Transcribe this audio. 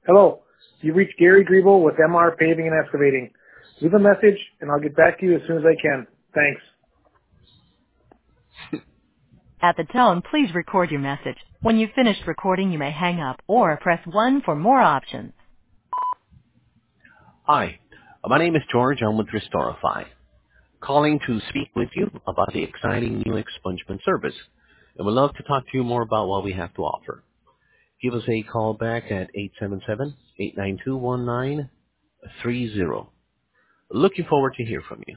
Hello, you've reached Gary Griebel with MR Paving and Excavating. Leave a message and I'll get back to you as soon as I can. Thanks. At the tone, please record your message. When you've finished recording, you may hang up or press 1 for more options. Hi, my name is George. I'm with Restorify, calling to speak with you about the exciting new expungement service. And we'd love to talk to you more about what we have to offer. Give us a call back at 877-892-1930. Looking forward to hear from you.